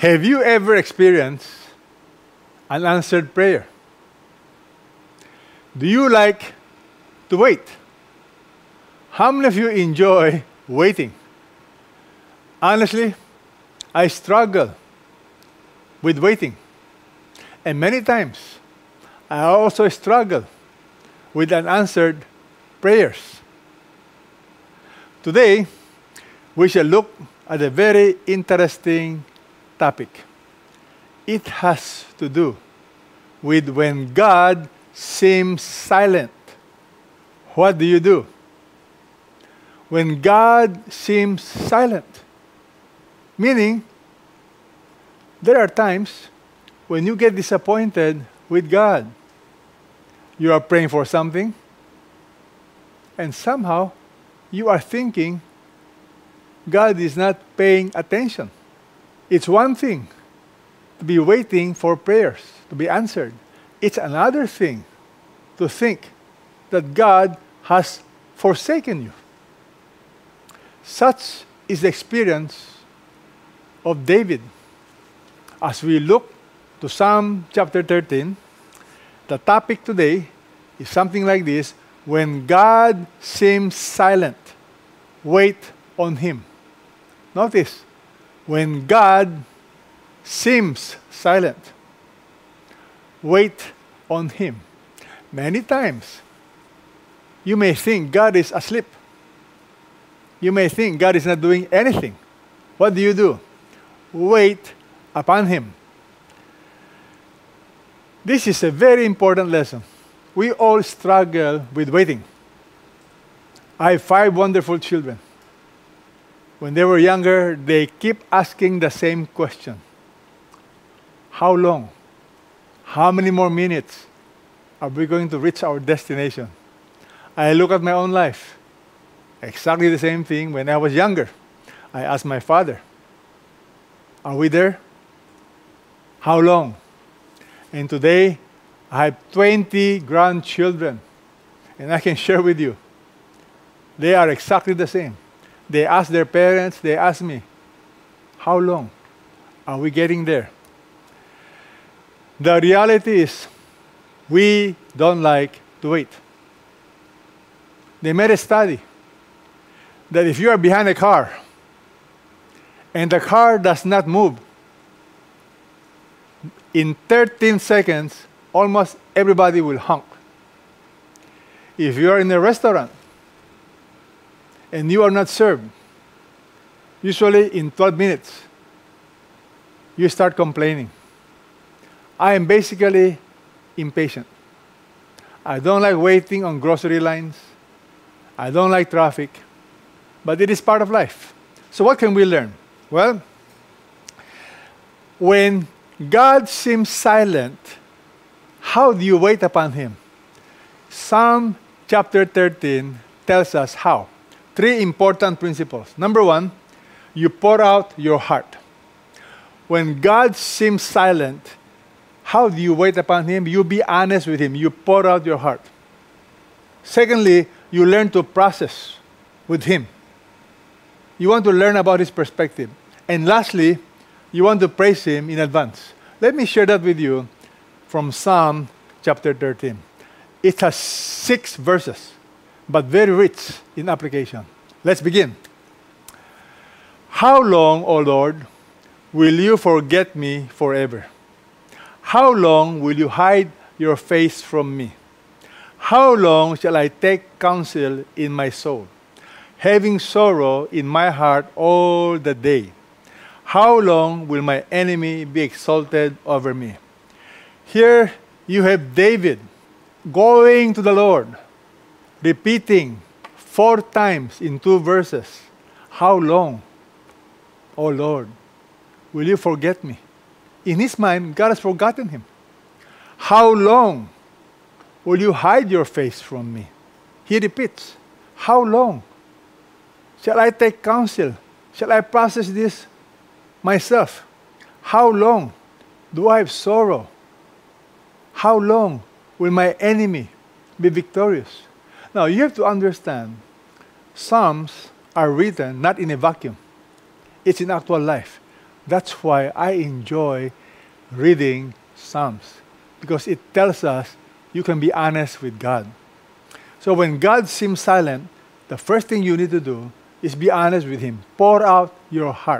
Have you ever experienced an answered prayer? Do you like to wait? How many of you enjoy waiting? Honestly, I struggle with waiting. And many times, I also struggle with unanswered prayers. Today, we shall look at a very interesting topic. It has to do with when God seems silent. What do you do? When God seems silent. Meaning, there are times when you get disappointed with God. You are praying for something, and somehow you are thinking God is not paying attention. It's one thing to be waiting for prayers to be answered. It's another thing to think that God has forsaken you. Such is the experience of David. As we look to Psalm chapter 13, the topic today is something like this: when God seems silent, wait on Him. Notice, when God seems silent, wait on Him. Many times, you may think God is asleep. You may think God is not doing anything. What do? Wait upon Him. This is a very important lesson. We all struggle with waiting. I have 5 wonderful children. When they were younger, they keep asking the same question. How long? How many more minutes are we going to reach our destination? I look at my own life. Exactly the same thing when I was younger. I asked my father, are we there? How long? And today, I have 20 grandchildren. And I can share with you, they are exactly the same. They ask their parents, they ask me, how long? Are we getting there? The reality is, we don't like to wait. They made a study that if you are behind a car and the car does not move, in 13 seconds, almost everybody will honk. If you are in a restaurant and you are not served, usually in 12 minutes, you start complaining. I am basically impatient. I don't like waiting on grocery lines. I don't like traffic. But it is part of life. So what can we learn? Well, when God seems silent, how do you wait upon Him? Psalm chapter 13 tells us how. 3 important principles. Number 1, you pour out your heart. When God seems silent, how do you wait upon Him? You be honest with Him. You pour out your heart. Secondly, you learn to process with Him. You want to learn about His perspective. And lastly, you want to praise Him in advance. Let me share that with you from Psalm chapter 13. It has 6 verses, but very rich in application. Let's begin. How long, O Lord, will you forget me forever? How long will you hide your face from me? How long shall I take counsel in my soul, having sorrow in my heart all the day? How long will my enemy be exalted over me? Here you have David going to the Lord, repeating 4 times in 2 verses. How long, O Lord, will you forget me? In his mind, God has forgotten him. How long will you hide your face from me? He repeats, how long? Shall I take counsel? Shall I process this myself? How long do I have sorrow? How long will my enemy be victorious? Now, you have to understand, Psalms are written not in a vacuum. It's in actual life. That's why I enjoy reading Psalms, because it tells us you can be honest with God. So when God seems silent, the first thing you need to do is be honest with Him. Pour out your heart.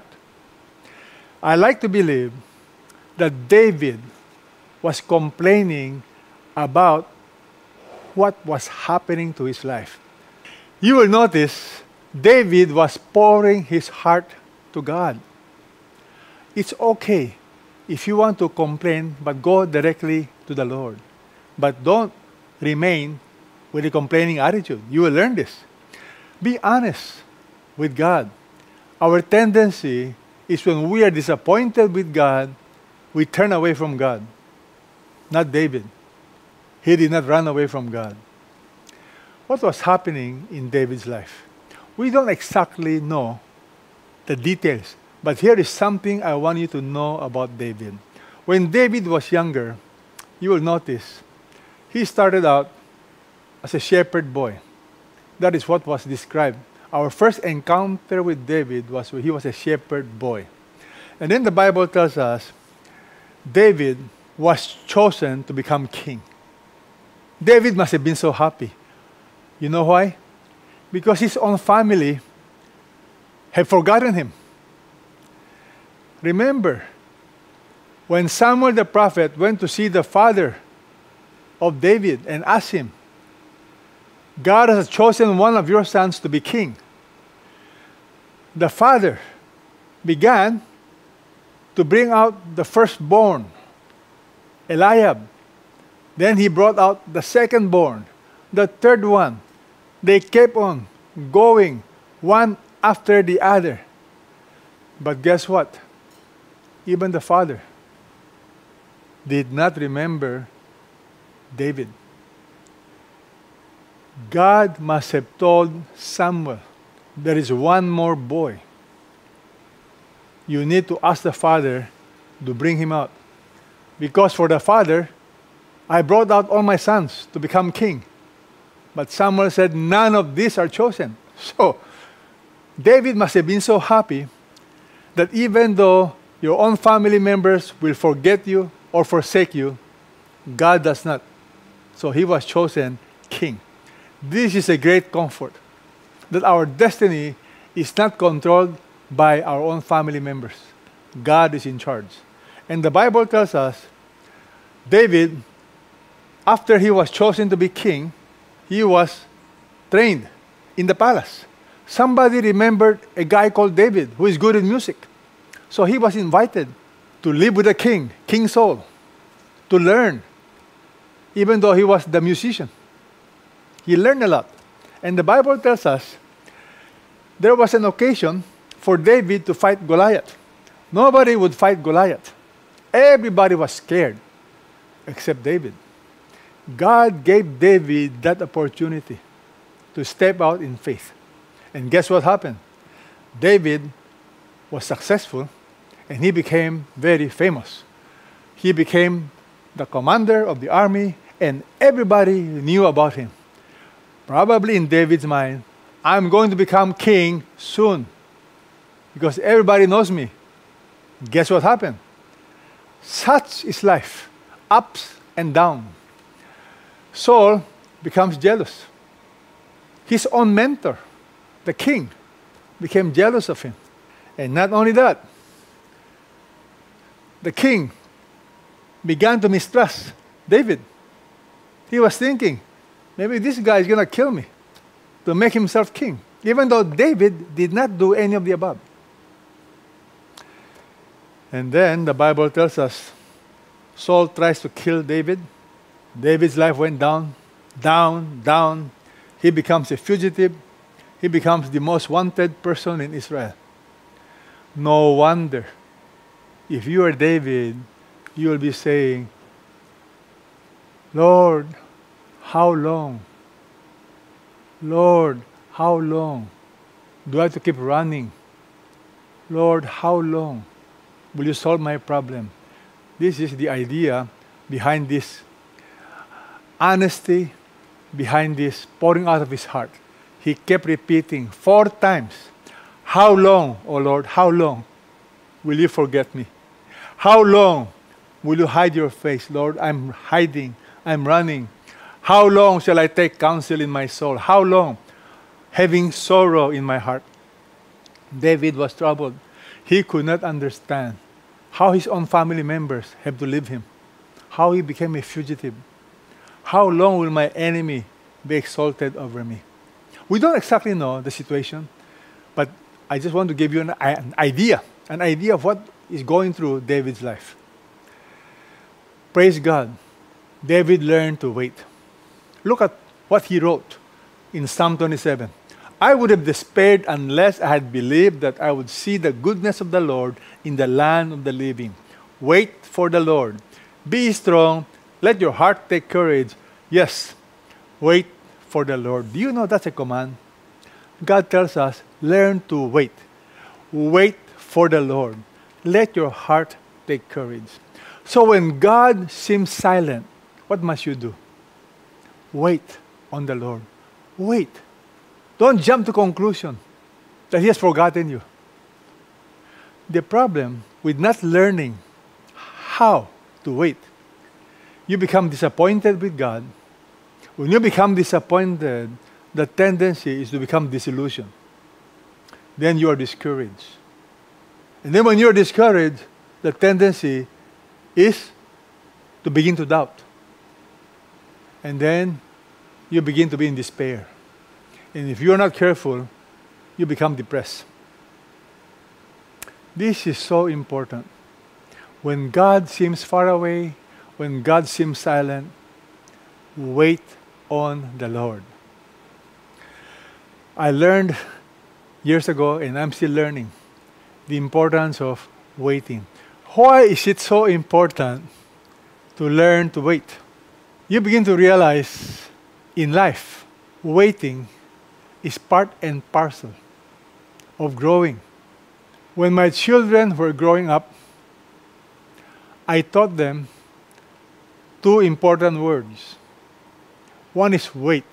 I like to believe that David was complaining about what was happening to his life. You will notice David was pouring his heart to God. It's okay if you want to complain, but go directly to the Lord. But don't remain with a complaining attitude. You will learn this. Be honest with God. Our tendency is when we are disappointed with God, we turn away from God. Not David. He did not run away from God. What was happening in David's life? We don't exactly know the details, but here is something I want you to know about David. When David was younger, you will notice he started out as a shepherd boy. That is what was described. Our first encounter with David was when he was a shepherd boy. And then the Bible tells us David was chosen to become king. David must have been so happy. You know why? Because his own family had forgotten him. Remember, when Samuel the prophet went to see the father of David and asked him, God has chosen one of your sons to be king. The father began to bring out the firstborn, Eliab. Then he brought out the secondborn, the third one. They kept on going, one after the other. But guess what? Even the father did not remember David. God must have told Samuel, there is one more boy. You need to ask the father to bring him out. Because for the father, I brought out all my sons to become king. But Samuel said, none of these are chosen. So, David must have been so happy that even though your own family members will forget you or forsake you, God does not. So he was chosen king. This is a great comfort, that our destiny is not controlled by our own family members. God is in charge. And the Bible tells us, David, after he was chosen to be king, he was trained in the palace. Somebody remembered a guy called David who is good in music. So he was invited to live with the king, King Saul, to learn, even though he was the musician. He learned a lot. And the Bible tells us there was an occasion for David to fight Goliath. Nobody would fight Goliath. Everybody was scared except David. God gave David that opportunity to step out in faith. And guess what happened? David was successful and he became very famous. He became the commander of the army and everybody knew about him. Probably in David's mind, I'm going to become king soon because everybody knows me. Guess what happened? Such is life, ups and downs. Saul becomes jealous. His own mentor, the king, became jealous of him. And not only that, the king began to mistrust David. He was thinking, maybe this guy is going to kill me to make himself king, even though David did not do any of the above. And then the Bible tells us Saul tries to kill David. David's life went down, down, down. He becomes a fugitive. He becomes the most wanted person in Israel. No wonder, if you are David, you will be saying, Lord, how long? Lord, how long? Do I have to keep running? Lord, how long will you solve my problem? This is the idea behind this honesty, behind this pouring out of his heart. He kept repeating 4 times, how long, O Lord, how long? will you forget me? How long will you hide your face? Lord, I'm hiding, I'm running. How long shall I take counsel in my soul? How long? Having sorrow in my heart. David was troubled. He could not understand how his own family members have to leave him, how he became a fugitive. How long will my enemy be exalted over me? We don't exactly know the situation, but I just want to give you an idea of what is going through David's life. Praise God, David learned to wait. Look at what he wrote in Psalm 27. I would have despaired unless I had believed that I would see the goodness of the Lord in the land of the living. Wait for the Lord. Be strong. Let your heart take courage. Yes, wait for the Lord. Do you know that's a command? God tells us, learn to wait. Wait for the Lord. Let your heart take courage. So when God seems silent, what must you do? Wait on the Lord. Wait. Don't jump to conclusion that He has forgotten you. The problem with not learning how to wait, you become disappointed with God. When you become disappointed, the tendency is to become disillusioned. Then you are discouraged. And then when you are discouraged, the tendency is to begin to doubt. And then you begin to be in despair. And if you are not careful, you become depressed. This is so important. When God seems far away, when God seems silent, wait on the Lord. I learned years ago, and I'm still learning, the importance of waiting. Why is it so important to learn to wait? You begin to realize in life, waiting is part and parcel of growing. When my children were growing up, I taught them two important words. One is wait.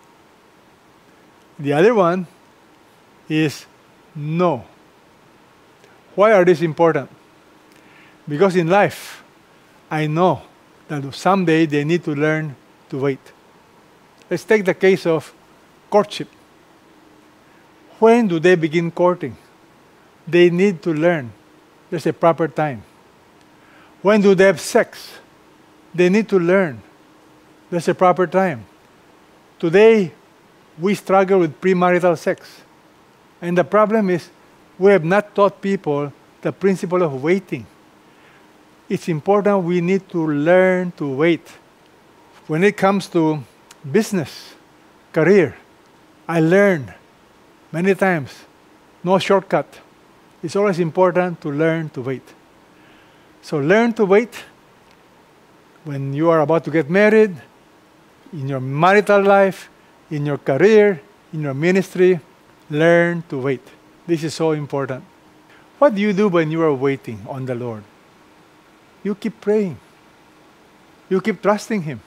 The other one is no. Why are these important? Because in life, I know that someday they need to learn to wait. Let's take the case of courtship. When do they begin courting? They need to learn. There's a proper time. When do they have sex? They need to learn. There's a proper time. Today, we struggle with premarital sex. And the problem is, we have not taught people the principle of waiting. It's important we need to learn to wait. When it comes to business, career, I learned many times, no shortcut. It's always important to learn to wait. So learn to wait when you are about to get married, in your marital life, in your career, in your ministry. Learn to wait. This is so important. What do you do when you are waiting on the Lord? You keep praying. You keep trusting Him.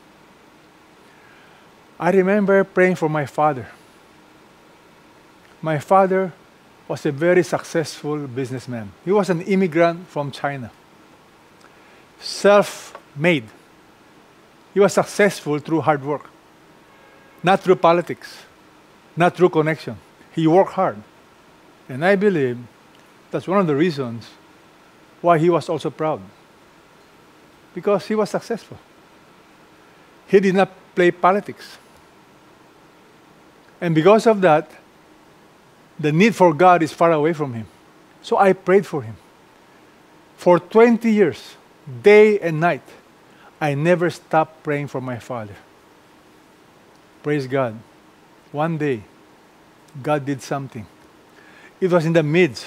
I remember praying for my father. My father was a very successful businessman. He was an immigrant from China. Self-made. He was successful through hard work, not through politics, not through connection. He worked hard. And I believe that's one of the reasons why he was also proud. Because he was successful. He did not play politics. And because of that, the need for God is far away from him. So I prayed for him. For 20 years, day and night, I never stopped praying for my father. Praise God. One day, God did something. It was in the midst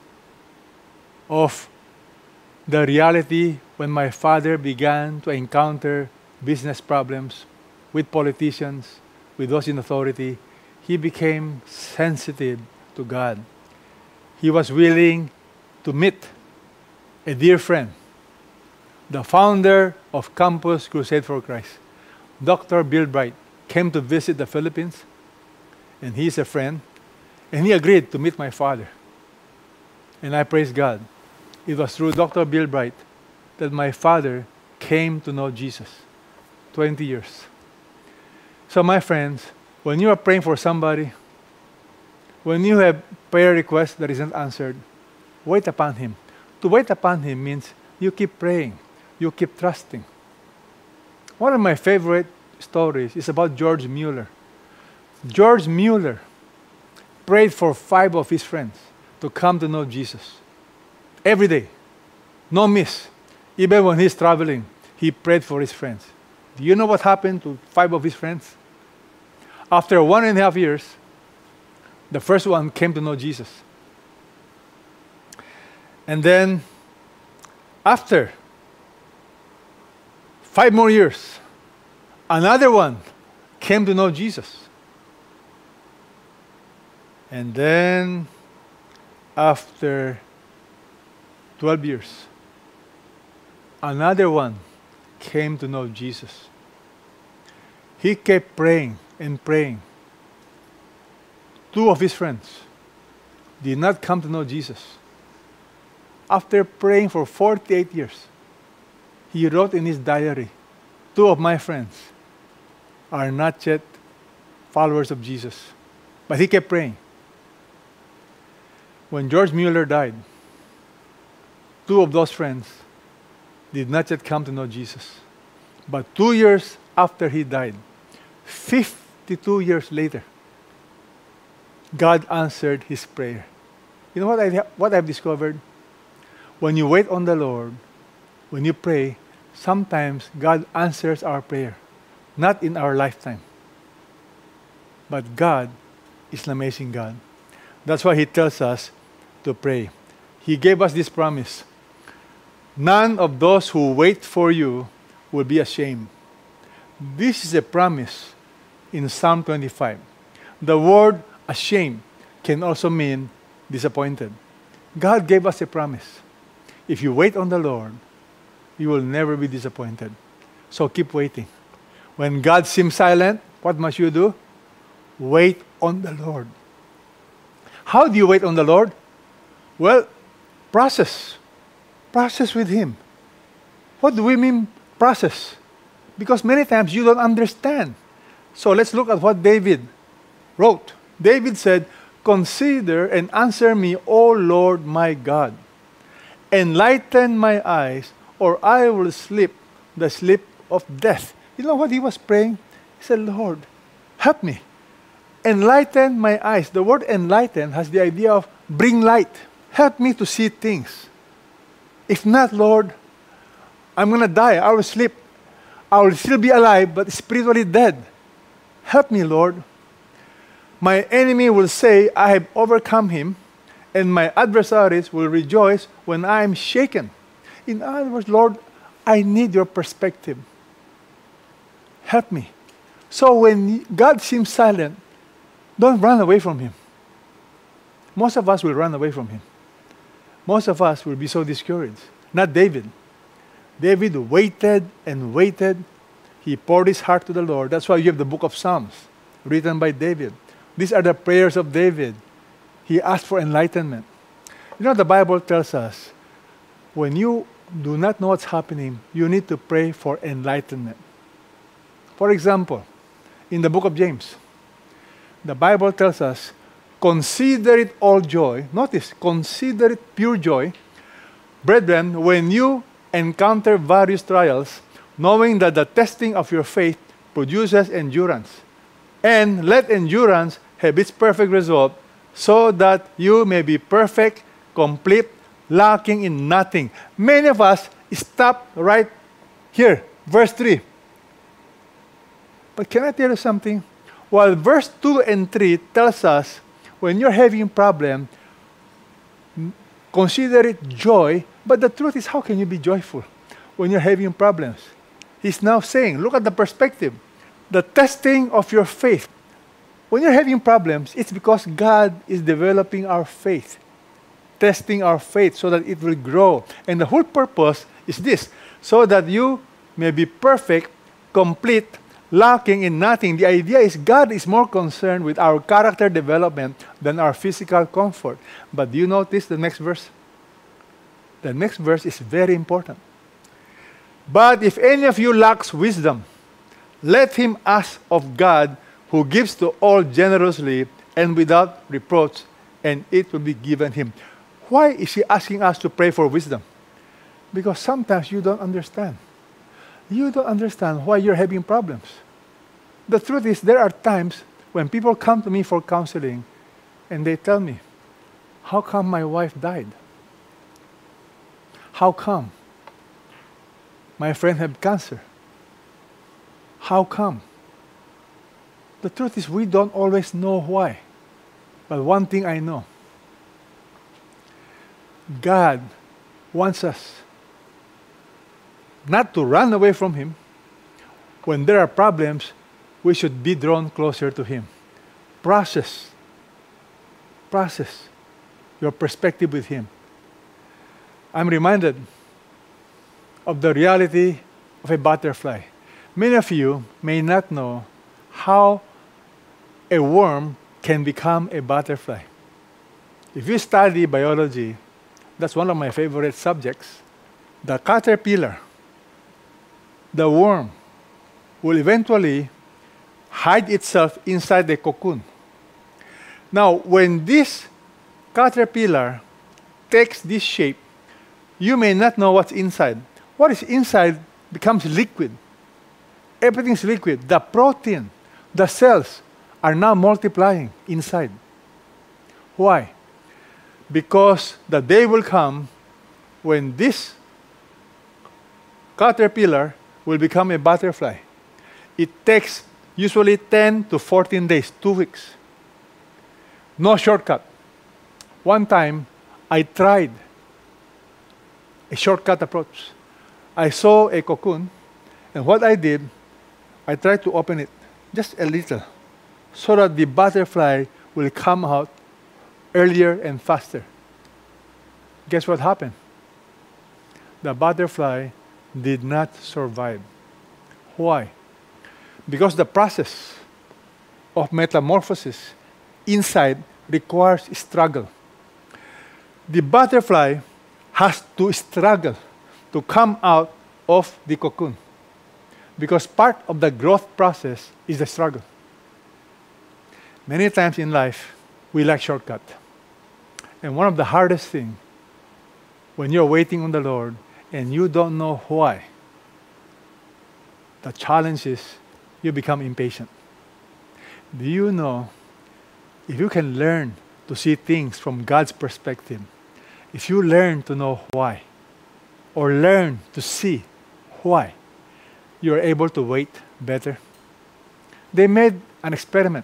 of the reality when my father began to encounter business problems with politicians, with those in authority. He became sensitive to God. He was willing to meet a dear friend, the founder of Campus Crusade for Christ, Dr. Bill Bright, came to visit the Philippines, and he's a friend, and he agreed to meet my father. And I praise God. it was through Dr. Bill Bright that my father came to know Jesus. 20 years. So my friends, when you are praying for somebody, when you have prayer requests that isn't answered, wait upon Him. To wait upon Him means you keep praying, you keep trusting. One of my favorite stories is about George Mueller. George Mueller prayed for 5 of his friends to come to know Jesus. Every day, no miss. Even when he's traveling, he prayed for his friends. Do you know what happened to 5 of his friends? After 1.5 years, the first one came to know Jesus. And then, after 5 more years, another one came to know Jesus. And then, after 12 years, another one came to know Jesus. He kept praying and praying. 2 of his friends did not come to know Jesus. After praying for 48 years, he wrote in his diary, 2 of my friends are not yet followers of Jesus. But he kept praying. When George Mueller died, 2 of those friends did not yet come to know Jesus. But 2 years after he died, 52 years later, God answered his prayer. You know what I've discovered? When you wait on the Lord, when you pray, sometimes God answers our prayer. Not in our lifetime. But God is an amazing God. That's why He tells us to pray. He gave us this promise. None of those who wait for you will be ashamed. This is a promise in Psalm 25. The word ashamed can also mean disappointed. God gave us a promise. If you wait on the Lord, you will never be disappointed. So keep waiting. When God seems silent, what must you do? Wait on the Lord. How do you wait on the Lord? Well, process. Process with Him. What do we mean process? Because many times you don't understand. So let's look at what David wrote. David said, "Consider and answer me, O Lord my God. Enlighten my eyes, or I will sleep the sleep of death." You know what he was praying? He said, "Lord, help me. Enlighten my eyes." The word enlighten has the idea of bring light. Help me to see things. If not, Lord, I'm going to die. I will sleep. I will still be alive, but spiritually dead. Help me, Lord. My enemy will say, "I have overcome him," and my adversaries will rejoice when I am shaken. In other words, Lord, I need your perspective. Help me. So when God seems silent, don't run away from Him. Most of us will run away from Him. Most of us will be so discouraged. Not David. David waited and waited. He poured his heart to the Lord. That's why you have the book of Psalms, written by David. These are the prayers of David. He asked for enlightenment. You know, the Bible tells us, when you do not know what's happening, you need to pray for enlightenment. For example, in the book of James, the Bible tells us, "Consider it all joy." Notice, consider it pure joy, brethren, when you encounter various trials, knowing that the testing of your faith produces endurance. And let endurance have its perfect result, so that you may be perfect, complete, lacking in nothing. Many of us stop right here, verse 3. But can I tell you something? While verse 2 and 3 tells us, when you're having a problem, consider it joy. But the truth is, how can you be joyful when you're having problems? He's now saying, look at the perspective. The testing of your faith. When you're having problems, it's because God is developing our faith, testing our faith so that it will grow. And the whole purpose is this, so that you may be perfect, complete, lacking in nothing. The idea is God is more concerned with our character development than our physical comfort. But do you notice the next verse? The next verse is very important. But if any of you lacks wisdom, let him ask of God, who gives to all generously and without reproach, and it will be given him. Why is he asking us to pray for wisdom? Because sometimes you don't understand. You don't understand why you're having problems. The truth is, there are times when people come to me for counseling and they tell me, how come my wife died? How come my friend had cancer? How come? The truth is, we don't always know why. But one thing I know, God wants us not to run away from him. When there are problems, we should be drawn closer to him. Process your perspective with him. I'm reminded of the reality of a butterfly. Many of you may not know how a worm can become a butterfly. If you study biology, that's one of my favorite subjects. The caterpillar, the worm, will eventually hide itself inside the cocoon. Now, when this caterpillar takes this shape, you may not know what's inside. What is inside becomes liquid. Everything's liquid. The protein, the cells are now multiplying inside. Why? Because the day will come when this caterpillar will become a butterfly. It takes usually 10 to 14 days, 2 weeks. No shortcut. One time, I tried a shortcut approach. I saw a cocoon, and what I did, I tried to open it just a little so that the butterfly will come out earlier and faster. Guess what happened? The butterfly did not survive. Why? Because the process of metamorphosis inside requires struggle. The butterfly has to struggle to come out of the cocoon, because part of the growth process is the struggle. Many times in life, we like shortcut. And one of the hardest things when you're waiting on the Lord and you don't know why, the challenge is you become impatient. Do you know, if you can learn to see things from God's perspective, if you learn to know why, or learn to see why, you're able to wait better. They made an experiment.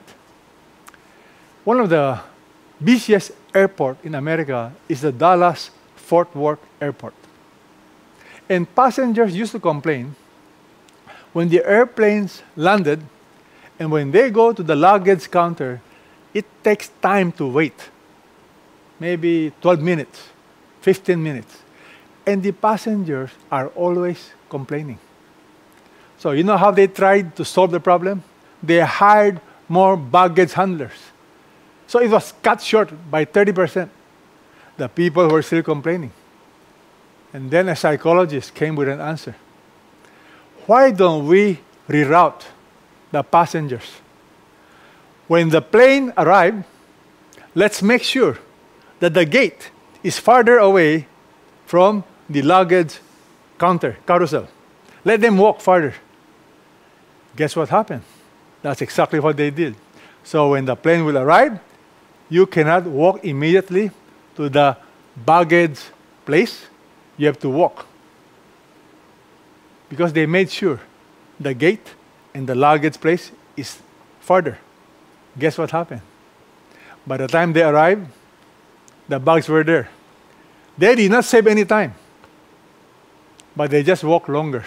One of the busiest airports in America is the Dallas-Fort Worth Airport. And passengers used to complain when the airplanes landed and when they go to the luggage counter, it takes time to wait. Maybe 12 minutes, 15 minutes. And the passengers are always complaining. So you know how they tried to solve the problem? They hired more baggage handlers. So it was cut short by 30%. The people were still complaining. And then a psychologist came with an answer. Why don't we reroute the passengers? When the plane arrives, let's make sure that the gate is farther away from the luggage counter, carousel. Let them walk farther. Guess what happened? That's exactly what they did. So when the plane will arrive, you cannot walk immediately to the baggage place. You have to walk. Because they made sure the gate and the luggage place is farther. Guess what happened? By the time they arrived, the bags were there. They did not save any time, but they just walked longer.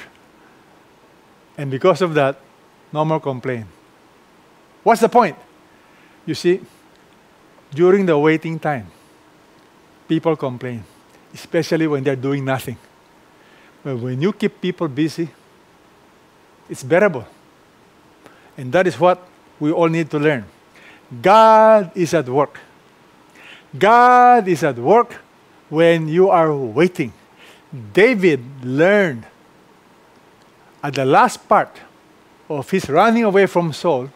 And because of that, no more complaint. What's the point? You see, during the waiting time, people complain, especially when they're doing nothing. But when you keep people busy, it's bearable. And that is what we all need to learn. God is at work. God is at work when you are waiting. David learned at the last part of his running away from Saul,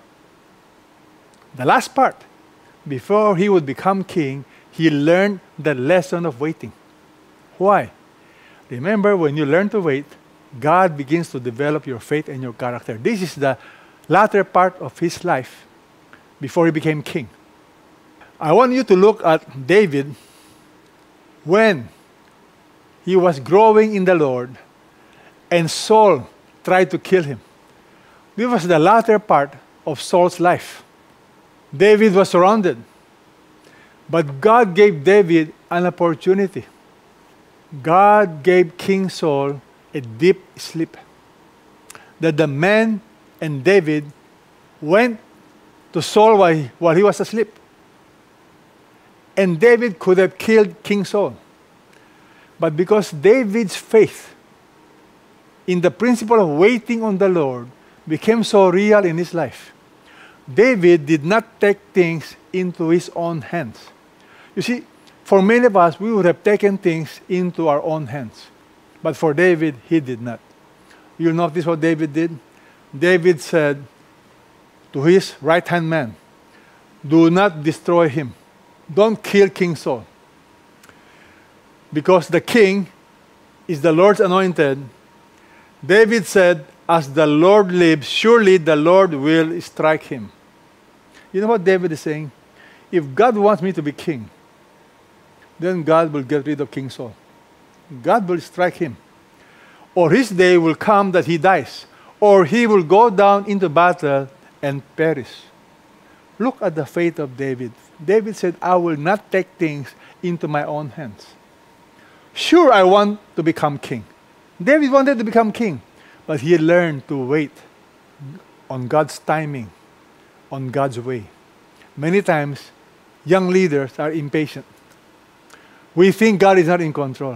the last part, before he would become king, he learned the lesson of waiting. Why? Remember, when you learn to wait, God begins to develop your faith and your character. This is the latter part of his life before he became king. I want you to look at David when he was growing in the Lord and Saul tried to kill him. This was the latter part of Saul's life. David was surrounded, but God gave David an opportunity. God gave King Saul a deep sleep. That the man and David went to Saul while he was asleep. And David could have killed King Saul. But because David's faith in the principle of waiting on the Lord became so real in his life, David did not take things into his own hands. You see, for many of us, we would have taken things into our own hands. But for David, he did not. You'll notice what David did. David said to his right-hand man, "Do not destroy him. Don't kill King Saul. Because the king is the Lord's anointed." David said, "As the Lord lives, surely the Lord will strike him." You know what David is saying? If God wants me to be king, then God will get rid of King Saul. God will strike him. Or his day will come that he dies. Or he will go down into battle and perish. Look at the faith of David. David said, "I will not take things into my own hands." Sure, I want to become king. David wanted to become king, but he learned to wait on God's timing, on God's way. Many times, young leaders are impatient. We think God is not in control.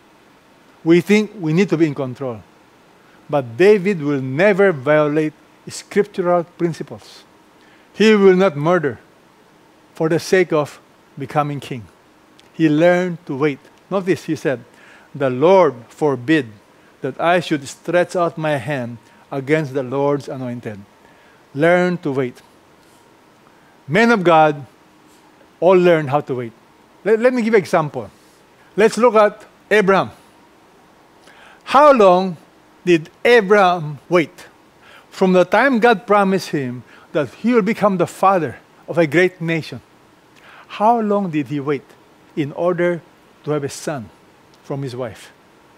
We think we need to be in control. But David will never violate scriptural principles. He will not murder for the sake of becoming king. He learned to wait. Notice he said, "The Lord forbid that I should stretch out my hand against the Lord's anointed." Learn to wait. Men of God all learn how to wait. Let me give you an example. Let's look at Abraham. How long did Abraham wait? From the time God promised him that he will become the father of a great nation, how long did he wait in order to have a son from his wife?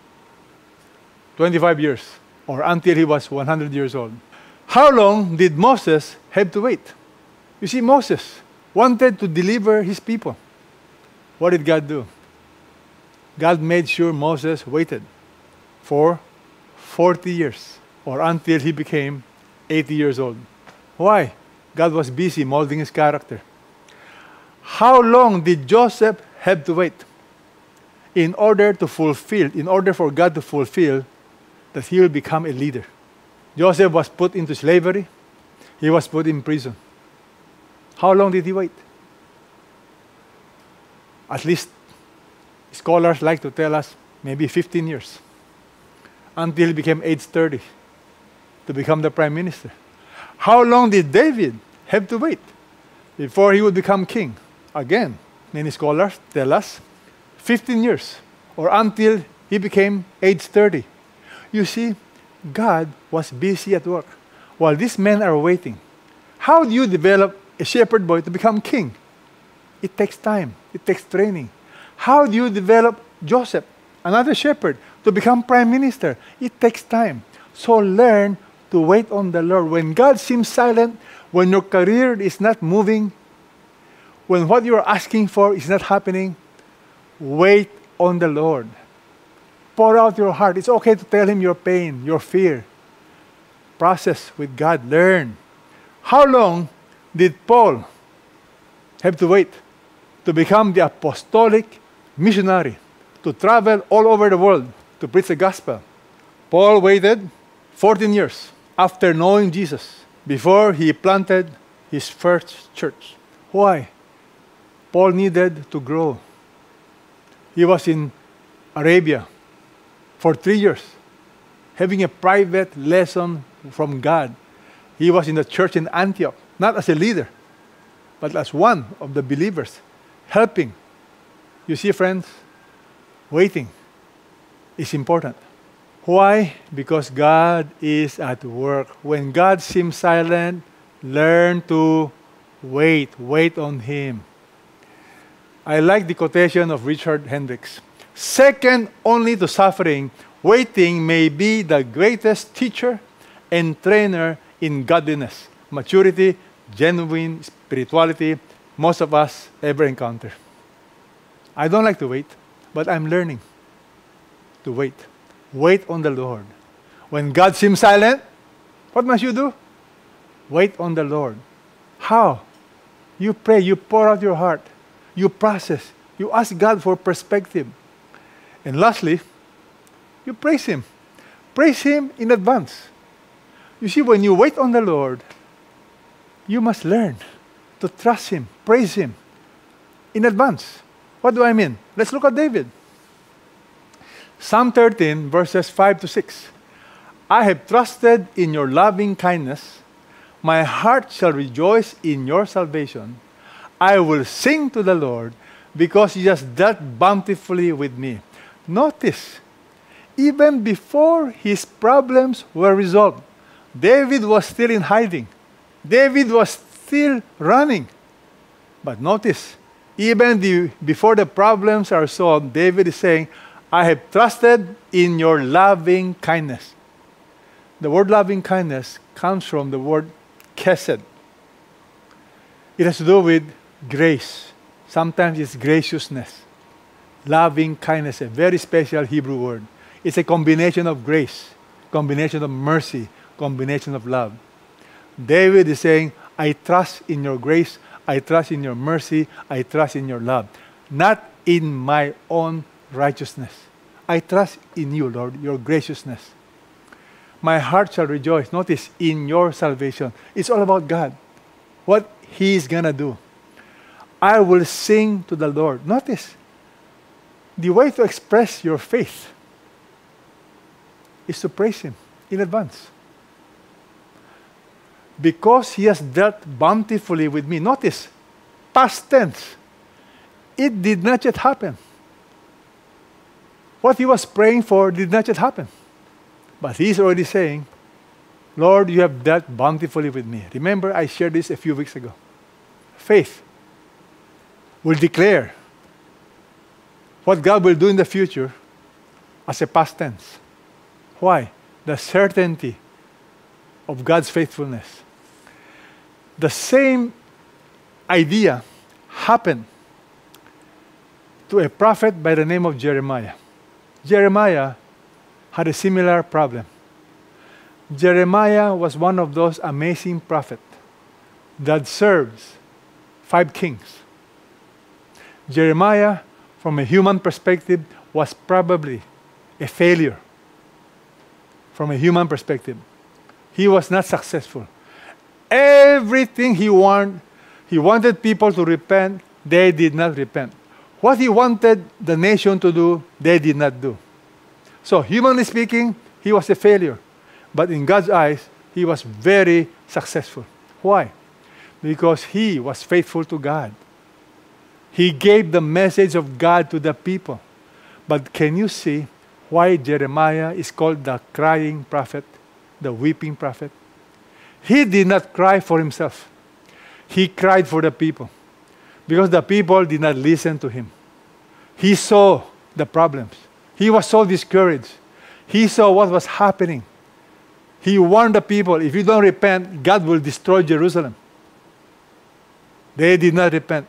25 years, or until he was 100 years old. How long did Moses have to wait? You see, Moses wanted to deliver his people. What did God do? God made sure Moses waited for 40 years, or until he became 80 years old. Why? God was busy molding his character. How long did Joseph have to wait in order for God to fulfill that he will become a leader? Joseph was put into slavery. He was put in prison. How long did he wait? At least scholars like to tell us maybe 15 years, until he became age 30 to become the prime minister. How long did David have to wait before he would become king? Again, many scholars tell us 15 years, or until he became age 30. You see, God was busy at work while these men are waiting. How do you develop a shepherd boy to become king? It takes time. It takes training. How do you develop Joseph, another shepherd, to become prime minister? It takes time. So learn to wait on the Lord. When God seems silent, when your career is not moving, when what you're asking for is not happening, wait on the Lord. Pour out your heart. It's okay to tell Him your pain, your fear. Process with God. Learn. How long did Paul have to wait to become the apostolic missionary, to travel all over the world to preach the gospel? Paul waited 14 years after knowing Jesus before he planted his first church. Why? Paul needed to grow. He was in Arabia for 3 years, having a private lesson from God. He was in the church in Antioch, not as a leader, but as one of the believers, helping. You see, friends, waiting is important. Why? Because God is at work. When God seems silent, learn to wait. Wait on Him. I like the quotation of Richard Hendricks. Second only to suffering, waiting may be the greatest teacher and trainer in godliness, maturity, genuine spirituality most of us ever encounter. I don't like to wait, but I'm learning to wait. Wait on the Lord. When God seems silent, what must you do? Wait on the Lord. How? You pray, you pour out your heart, you process, you ask God for perspective. And lastly, you praise Him. Praise Him in advance. You see, when you wait on the Lord, you must learn to trust Him, praise Him in advance. What do I mean? Let's look at David. Psalm 13, verses 5 to 6. I have trusted in your loving kindness. My heart shall rejoice in your salvation. I will sing to the Lord because He has dealt bountifully with me. Notice, even before his problems were resolved, David was still in hiding. David was still running. But notice, even before the problems are solved, David is saying, I have trusted in your loving kindness. The word loving kindness comes from the word chesed. It has to do with grace. Sometimes it's graciousness. Loving kindness, a very special Hebrew word. It's a combination of grace, combination of mercy, combination of love. David is saying, I trust in your grace, I trust in your mercy, I trust in your love. Not in my own righteousness. I trust in you, Lord, your graciousness. My heart shall rejoice. Notice, in your salvation. It's all about God. What He is going to do. I will sing to the Lord. Notice, the way to express your faith is to praise Him in advance. Because He has dealt bountifully with me. Notice, past tense. It did not yet happen. What he was praying for did not yet happen. But he's already saying, Lord, you have dealt bountifully with me. Remember, I shared this a few weeks ago. Faith will declare what God will do in the future as a past tense. Why? The certainty of God's faithfulness. The same idea happened to a prophet by the name of Jeremiah. Jeremiah had a similar problem. Jeremiah was one of those amazing prophets that serves 5 kings. Jeremiah, from a human perspective, was probably a failure. From a human perspective, he was not successful. Everything he wanted people to repent, they did not repent. What he wanted the nation to do, they did not do. So, humanly speaking, he was a failure. But in God's eyes, he was very successful. Why? Because he was faithful to God. He gave the message of God to the people. But can you see why Jeremiah is called the crying prophet, the weeping prophet? He did not cry for himself. He cried for the people. Because the people did not listen to him. He saw the problems. He was so discouraged. He saw what was happening. He warned the people, if you don't repent, God will destroy Jerusalem. They did not repent.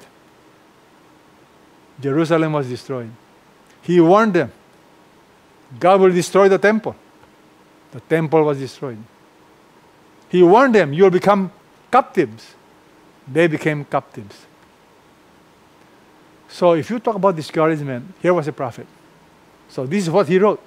Jerusalem was destroyed. He warned them, God will destroy the temple. The temple was destroyed. He warned them, you will become captives. They became captives. So if you talk about discouragement, here was a prophet. So this is what he wrote.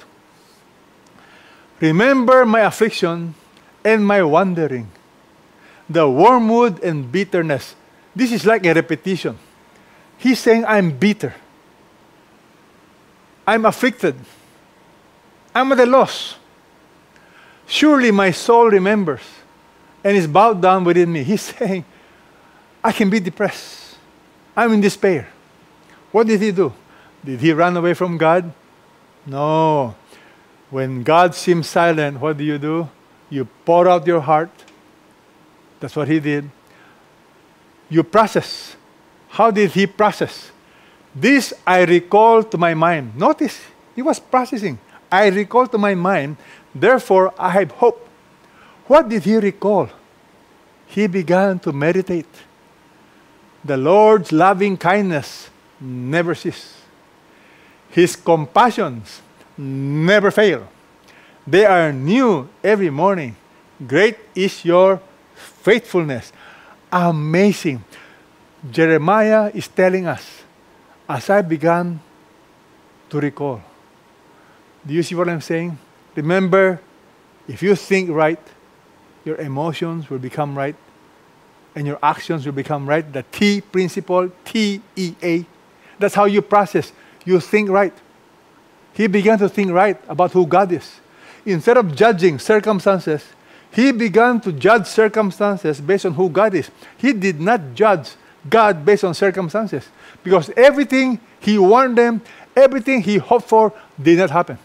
Remember my affliction and my wandering, the wormwood and bitterness. This is like a repetition. He's saying, I'm bitter. I'm afflicted. I'm at a loss. Surely my soul remembers and is bowed down within me. He's saying, I can be depressed. I'm in despair. What did he do? Did he run away from God? No. When God seems silent, what do? You pour out your heart. That's what he did. You process. How did he process? This I recall to my mind. Notice, he was processing. I recall to my mind, therefore I have hope. What did he recall? He began to meditate. The Lord's loving kindness never ceases. His compassions never fail. They are new every morning. Great is your faithfulness. Amazing. Jeremiah is telling us, as I began to recall. Do you see what I'm saying? Remember, if you think right, your emotions will become right, and your actions will become right. The T principle, T-E-A. That's how you process. You think right. He began to think right about who God is. Instead of judging circumstances, he began to judge circumstances based on who God is. He did not judge God based on circumstances, because everything he warned them, everything he hoped for did not happen.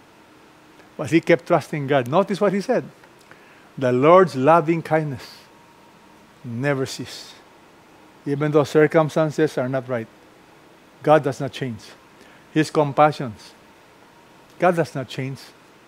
But he kept trusting God. Notice what he said. The Lord's loving kindness never ceases. Even though circumstances are not right, God does not change. His compassions, God does not change.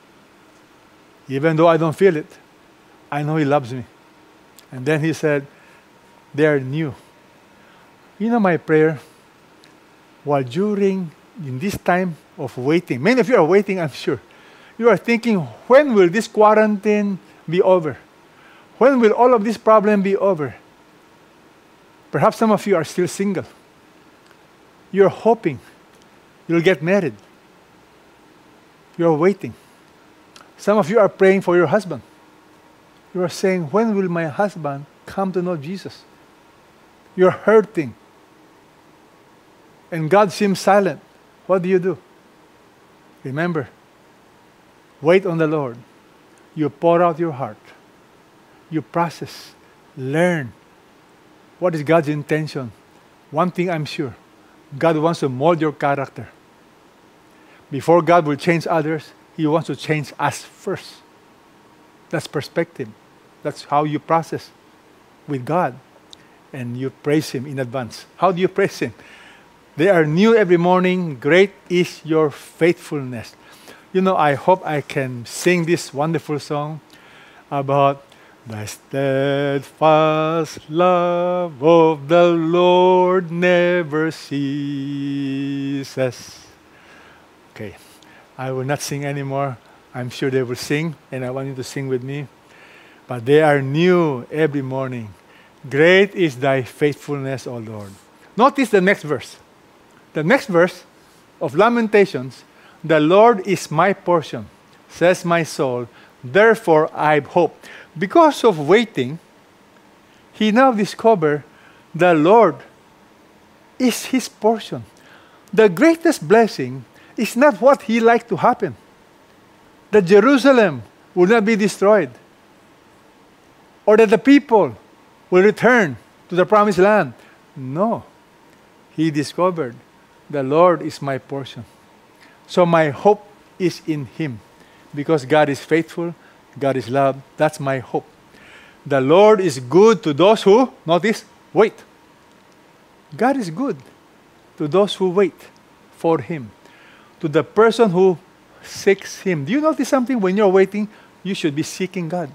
Even though I don't feel it, I know he loves me. And then he said, they are new. You know my prayer? While in this time of waiting, many of you are waiting, I'm sure. You are thinking, when will this quarantine be over? When will all of this problem be over? Perhaps some of you are still single. You're hoping you'll get married. You're waiting. Some of you are praying for your husband. You are saying, when will my husband come to know Jesus? You're hurting. And God seems silent. What do? Remember, wait on the Lord. You pour out your heart. You process. Learn. What is God's intention? One thing I'm sure, God wants to mold your character. Before God will change others, he wants to change us first. That's perspective. That's how you process with God. And you praise him in advance. How do you praise him? They are new every morning. Great is your faithfulness. You know, I hope I can sing this wonderful song about the steadfast love of the Lord never ceases. Okay, I will not sing anymore. I'm sure they will sing, and I want you to sing with me. But they are new every morning. Great is thy faithfulness, O Lord. Notice the next verse. The next verse of Lamentations, the Lord is my portion, says my soul, therefore I have hope. Because of waiting, he now discovered the Lord is his portion. The greatest blessing is not what he liked to happen. That Jerusalem will not be destroyed, or that the people will return to the promised land. No. He discovered the Lord is my portion. So my hope is in him. Because God is faithful, God is love. That's my hope. The Lord is good to those who, notice, wait. God is good to those who wait for him. To the person who seeks him. Do you notice something? When you're waiting, you should be seeking God.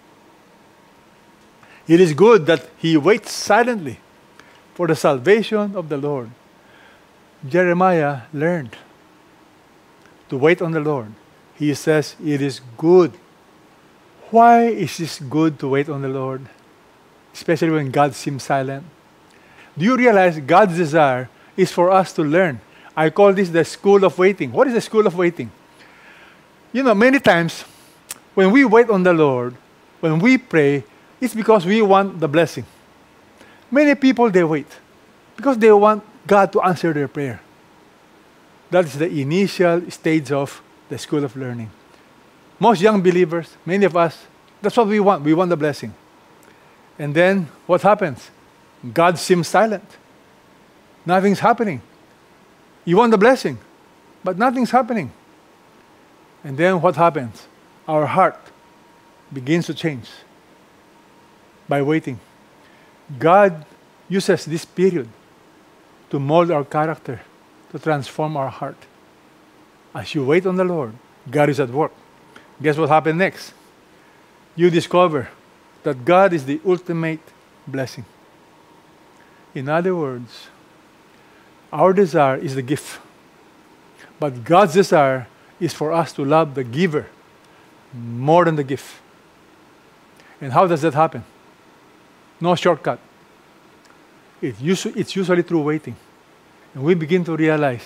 It is good that he waits silently for the salvation of the Lord. Jeremiah learned to wait on the Lord. He says, it is good. Why is it good to wait on the Lord? Especially when God seems silent. Do you realize God's desire is for us to learn? I call this the school of waiting. What is the school of waiting? You know, many times when we wait on the Lord, when we pray, it's because we want the blessing. Many people, they wait because they want God to answer their prayer. That is the initial stage of the school of learning. Most young believers, many of us, that's what we want. We want the blessing. And then what happens? God seems silent. Nothing's happening. You want the blessing, but nothing's happening. And then what happens? Our heart begins to change by waiting. God uses this period to mold our character, to transform our heart. As you wait on the Lord, God is at work. Guess what happened next? You discover that God is the ultimate blessing. In other words, our desire is the gift. But God's desire is for us to love the giver more than the gift. And how does that happen? No shortcut. It's usually through waiting. And we begin to realize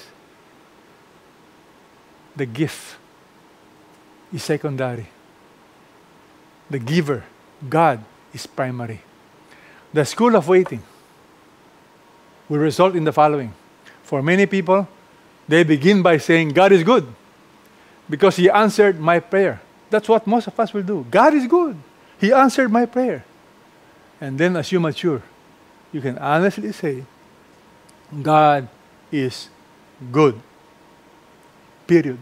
the gift is secondary. The giver, God, is primary. The school of waiting will result in the following. For many people, they begin by saying, God is good because He answered my prayer. That's what most of us will do. God is good. He answered my prayer. And then as you mature, you can honestly say, God is good. Period.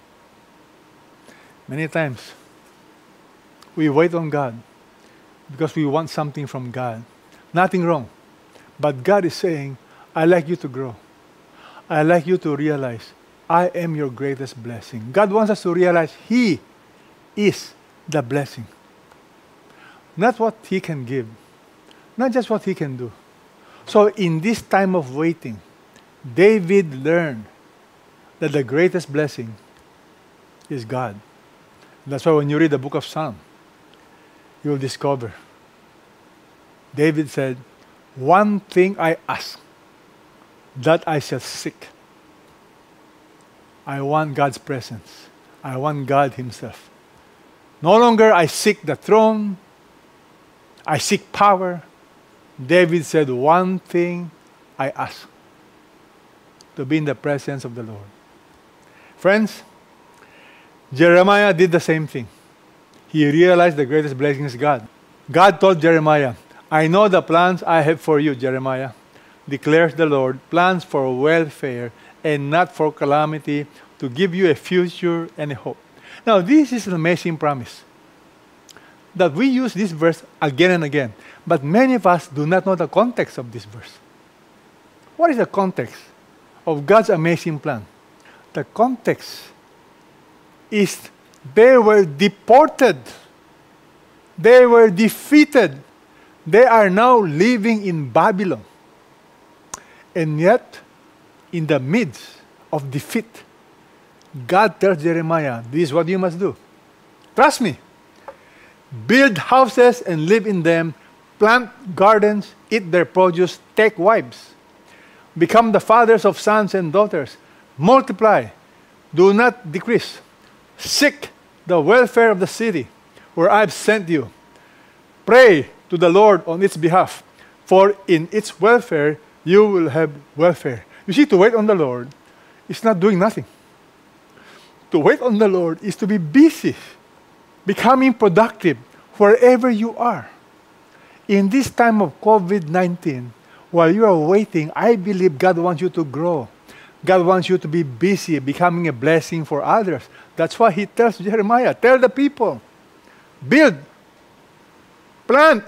Many times, we wait on God because we want something from God. Nothing wrong. But God is saying, I'd like you to grow. I'd like you to realize, I am your greatest blessing. God wants us to realize He is the blessing. Not what He can give. Not just what He can do. So in this time of waiting, David learned that the greatest blessing is God. That's why when you read the book of Psalms, you will discover. David said, one thing I ask, that I shall seek. I want God's presence. I want God Himself. No longer I seek the throne. I seek power. David said, one thing I ask, to be in the presence of the Lord. Friends, Jeremiah did the same thing. He realized the greatest blessing is God. God told Jeremiah, I know the plans I have for you, Jeremiah, declares the Lord, plans for welfare and not for calamity, to give you a future and a hope. Now, this is an amazing promise that we use this verse again and again, but many of us do not know the context of this verse. What is the context of God's amazing plan? The context is they were deported. They were defeated. They are now living in Babylon. And yet, in the midst of defeat, God tells Jeremiah, this is what you must do. Trust me. Build houses and live in them. Plant gardens, eat their produce, take wives. Become the fathers of sons and daughters. Multiply. Do not decrease. Seek the welfare of the city where I have sent you. Pray to the Lord on its behalf, for in its welfare you will have welfare. You see, to wait on the Lord is not doing nothing. To wait on the Lord is to be busy, becoming productive wherever you are. In this time of COVID-19, while you are waiting, I believe God wants you to grow. God wants you to be busy, becoming a blessing for others. That's why He tells Jeremiah, tell the people, build, plant,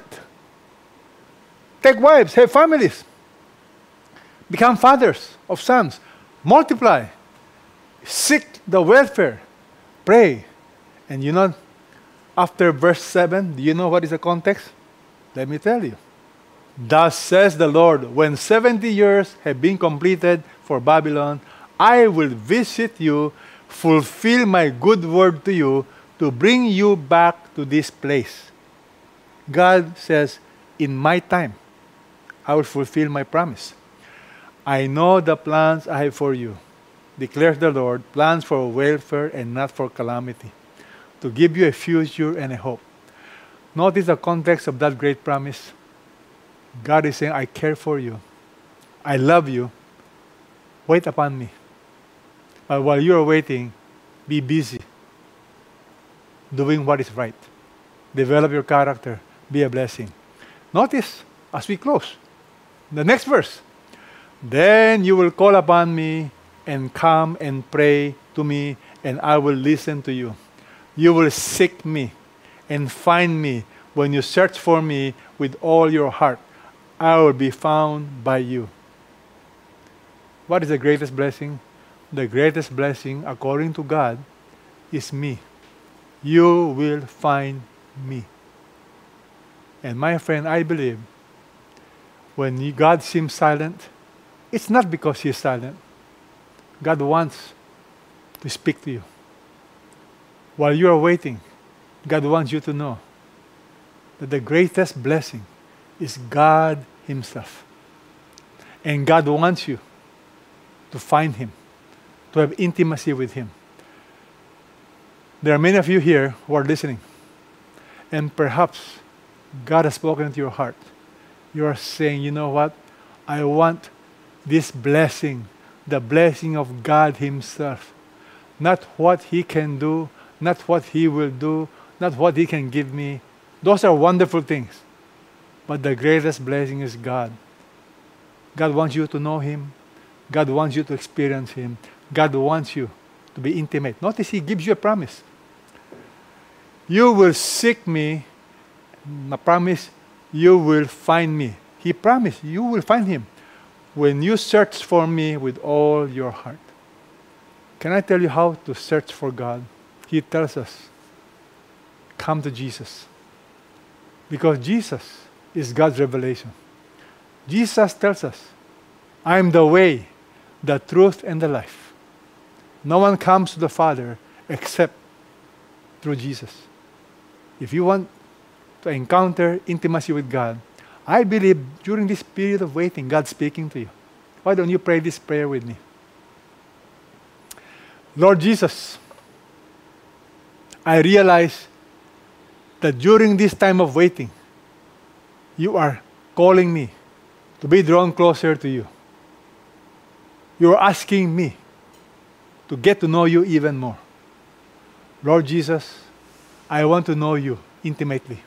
take wives, have families, become fathers of sons, multiply, seek the welfare, pray. And you know, after verse 7, do you know what is the context? Let me tell you. Thus says the Lord, when 70 years have been completed for Babylon, I will visit you, fulfill my good word to you, to bring you back to this place. God says, in my time, I will fulfill my promise. I know the plans I have for you, declares the Lord, plans for welfare and not for calamity, to give you a future and a hope. Notice the context of that great promise. God is saying, I care for you. I love you. Wait upon me. But while you're waiting, be busy doing what is right. Develop your character. Be a blessing. Notice, as we close, the next verse. Then you will call upon me and come and pray to me, and I will listen to you. You will seek me and find me when you search for me with all your heart. I will be found by you. What is the greatest blessing? The greatest blessing, according to God, is me. You will find me. And my friend, I believe when God seems silent, it's not because He is silent. God wants to speak to you. While you are waiting, God wants you to know that the greatest blessing is God Himself. And God wants you to find Him, to have intimacy with Him. There are many of you here who are listening, and perhaps God has spoken into your heart. You are saying, you know what? I want this blessing, the blessing of God Himself. Not what He can do, not what He will do, not what He can give me. Those are wonderful things. But the greatest blessing is God. God wants you to know Him. God wants you to experience Him. God wants you to be intimate. Notice He gives you a promise. You will seek me. I promise you will find me. He promised you will find Him when you search for me with all your heart. Can I tell you how to search for God? He tells us, come to Jesus. Because Jesus is God's revelation. Jesus tells us, I am the way, the truth, and the life. No one comes to the Father except through Jesus. If you want to encounter intimacy with God, I believe during this period of waiting, God's speaking to you. Why don't you pray this prayer with me? Lord Jesus, I realize that during this time of waiting, you are calling me to be drawn closer to you. You are asking me to get to know you even more. Lord Jesus, I want to know you intimately.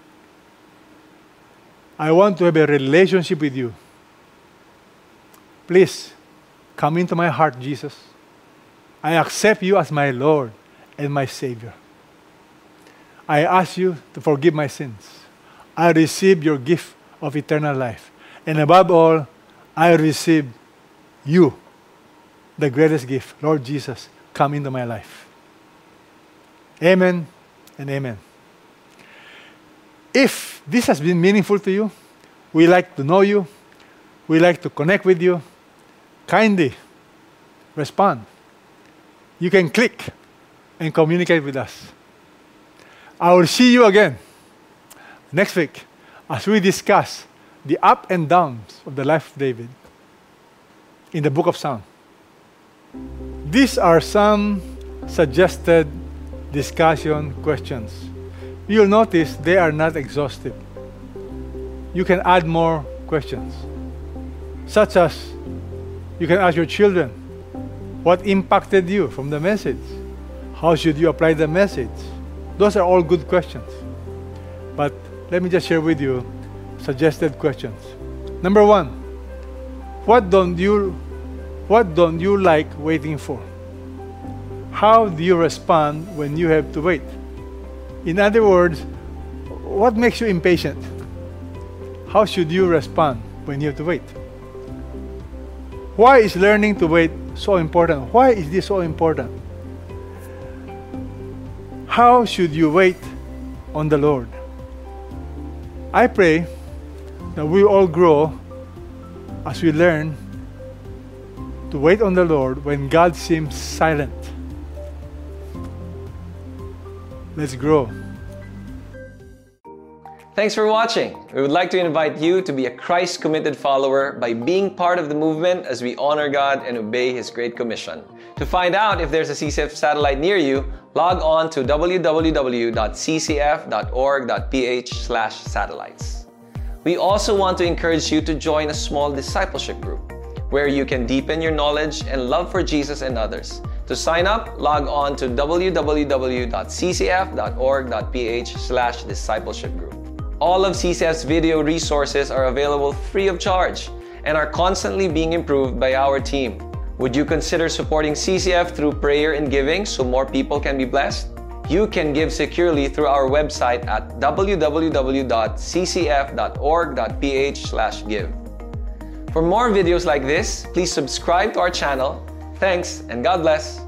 I want to have a relationship with you. Please, come into my heart, Jesus. I accept you as my Lord and my Savior. I ask you to forgive my sins. I receive your gift of eternal life. And above all, I receive you, the greatest gift. Lord Jesus, come into my life. Amen and amen. If this has been meaningful to you, we like to know you, we like to connect with you, kindly respond. You can click and communicate with us. I will see you again next week as we discuss the up and downs of the life of David in the book of Psalms. These are some suggested discussion questions. You'll notice they are not exhaustive. You can add more questions, such as you can ask your children, what impacted you from the message? How should you apply the message? Those are all good questions. But let me just share with you suggested questions. Number one, what don't you like waiting for? How do you respond when you have to wait? In other words, what makes you impatient? How should you respond when you have to wait? Why is learning to wait so important? Why is this so important? How should you wait on the Lord? I pray that we all grow as we learn to wait on the Lord when God seems silent. Let's grow. Thanks for watching. We would like to invite you to be a Christ-committed follower by being part of the movement as we honor God and obey His Great Commission. To find out if there's a CCF satellite near you, log on to www.ccf.org.ph/satellites. We also want to encourage you to join a small discipleship group where you can deepen your knowledge and love for Jesus and others To sign up, log on to www.ccf.org.ph/discipleship group. All of CCF's video resources are available free of charge and are constantly being improved by our team. Would you consider supporting CCF through prayer and giving so more people can be blessed? You can give securely through our website at www.ccf.org.ph/give. For more videos like this, please subscribe to our channel. Thanks and God bless.